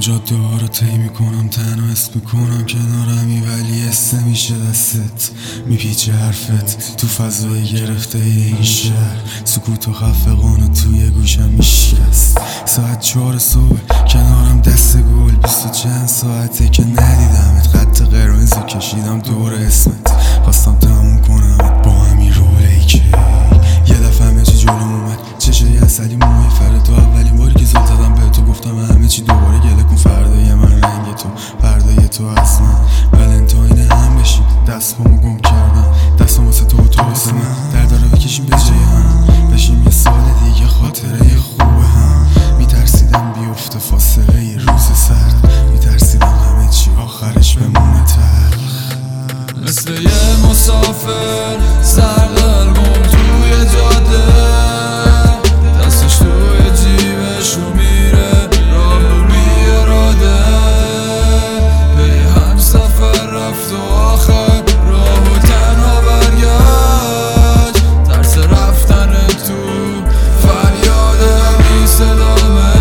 جاده ها رو طی میکنم، تنها اسم میکنم کنارمی، ولی حس میشه دستت میپیچه حرفت تو فضای گرفته این شهر. سکوت و خفقان توی گوشم میشکست. ساعت 4 صبح کنارم دست گل، 20 چند ساعته که ندیدمت. خط قرمز کشیدم دور اسمت، خواستم تموم کنم با همین رولی که یه دفعه همه چی جلوم اومد. چشای عسلی موهای فرد، تو اولین باری که زل زدم به تو گفتم همه چی دوباره گله کن. فردای من رنگ تو، فردای تو از من، ولنتاین هم بشیم. دستامو گم کردم، دستام واسه تو و تو واسه من. در داره بکشیم به جای هم، بشیم یه سال دیگه خاطره خوبه هم. میترسیدم بیفته فاصله یه روز سرد، میترسیدم همه چی آخرش بمونه تلخ. مثل یه مسافر سرگرم توی جاده، دستش توی جیبش رو میره راه رو بی اراده. به هم سفر رفت و آخر راهو تنها برگشت. ترس رفتن تو فریاد همین صدامه.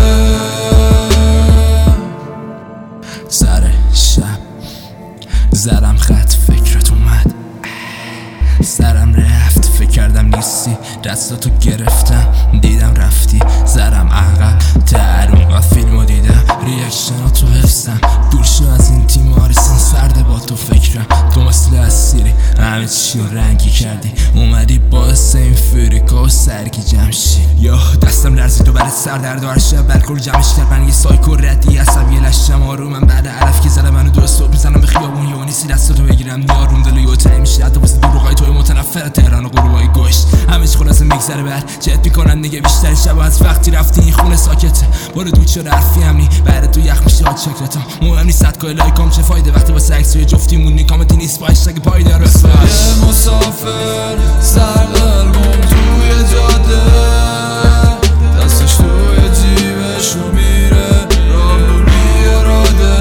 سر شب زدم خط، فکرت اومد سرم رفت. فکر کردم نیستی، دستاتو گرفتم دیدم رفتی. زدم عقب ترون و فیلمو دیدم، ریاکشناتو حفظم. دور شو از این تیمارستان سرده با تو فکرم. تو مثل اسیری همه چی رو رنگی کردی، اومدی باعث این فریکا و سرگی جمشی. یا دستم لرزید و برای سردرد و هر شب برکل جمعش کرد. من یه سایکو ردی عصبی لشتم آرومم. بعد علف که زدم منو دو صبح میزنم به خیابون، یا نیستی دستاتو بگیرم نیاروم دلو یو تایی میشه. حتی واسه دروغای توی متنفر تهران و غروبای گشت همه چی خلاصه میگذره بر جد میکنن دیگه. بیشتر شب از وقتی رفتی این خونه ساکته، باره دود شده حرفی همنی بعد تو یخ میشه آد شکلتا. مهم نیست صد کای لایکام چه فایده وقتی واسه عکسوی جفتیمون نیکامتی نیست با هشتگ پایدار. مثل یه مسافر سرگرم توی جاده، دستش توی جیبش رو میره راه رو بی اراده.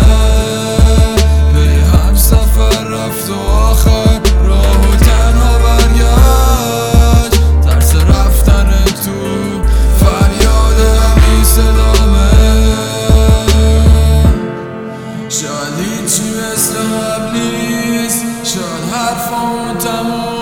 به هم سفر رفت و آخر راهو تنها برگشت. ترس رفتن تو فریاد همین صدامه. شاید هیچی مثل قبل نیست، شاید حرفامون تموم